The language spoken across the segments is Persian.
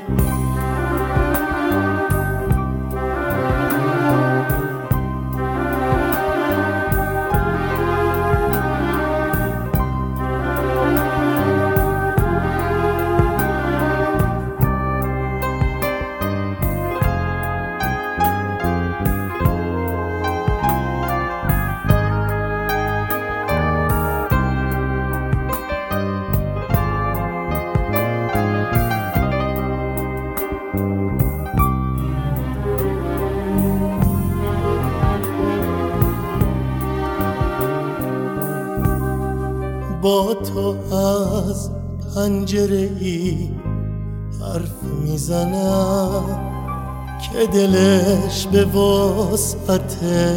با تو از پنجره ای حرف میزنم که دلش به وسعت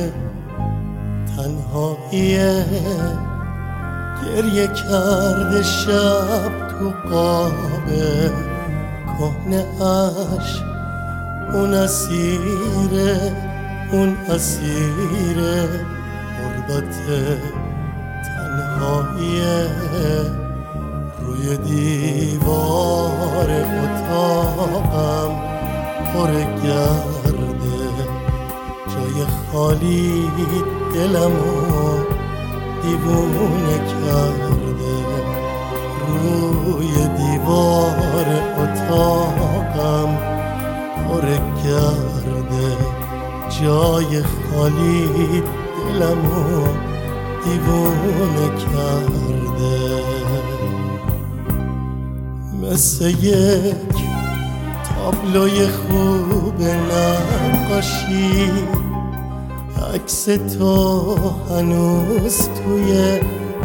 تنهاییه، گریه کرده شب تو قاب کهنه اش، اون اسیره اون اسیره غربت تنهاییه. روی دیوار اتاقم پر گرده، جای خالی دلمو دیوونه کرده. روی دیوار اتاقم پر گرده، جای خالی دلمو دیوونه کرده. مثل یک تابلوی خوب نقاشی عکس تو هنوز توی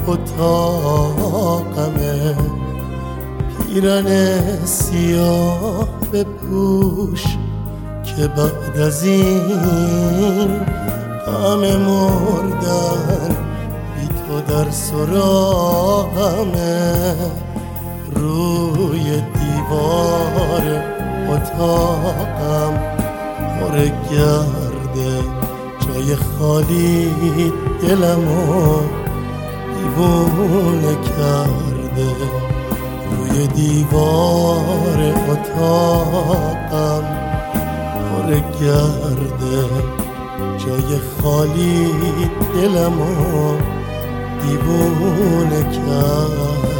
اتاقمه. پیرن سیاه بپوش که بعد از این غم مردن بی تو در سراغمه. روی دیوار اتاقم پر گرده، جای خالی دلمو دیوونه کرده. روی دیوار اتاقم پر گرده، جای خالی دلمو دیوونه کرده.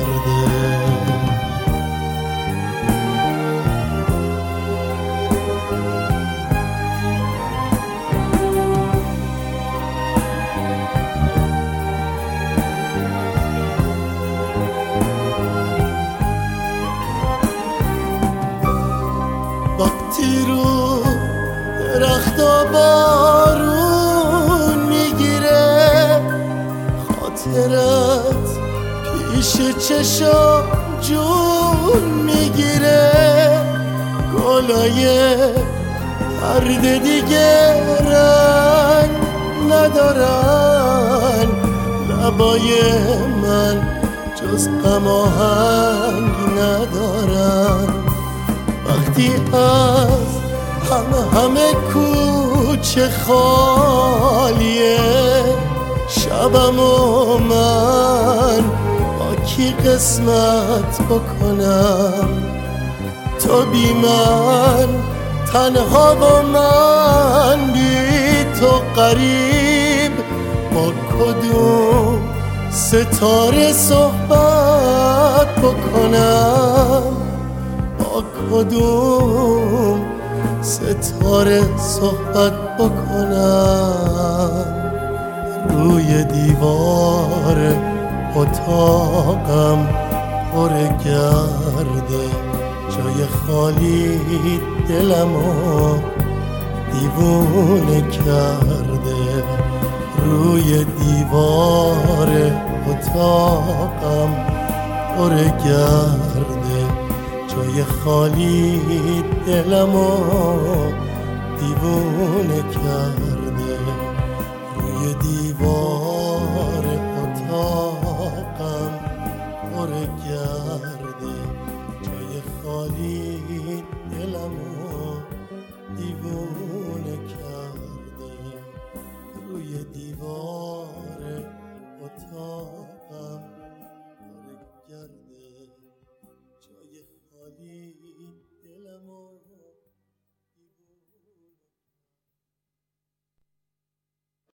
وقتی رو درختا بارون میگیره، خاطرت پیش چشم جون میگیره. گلای ورد دیگه رنگ ندارن، لبای من جز غم آهنگ ندارن. وقتی از همه کوچه خالیه، شبم و من با کی قسمت بکنم؟ تو بی من تنها و من بی تو غریب، با کدوم ستاره صحبت بکنم؟ با کدوم ستاره صحبت بکنم؟ روی دیوار اتاقم پر گرده، جای خالی دلمو دیوونه کرده. روی دیوار اتاقم پر گرده، جای خالی دلمو دیوونه کرده.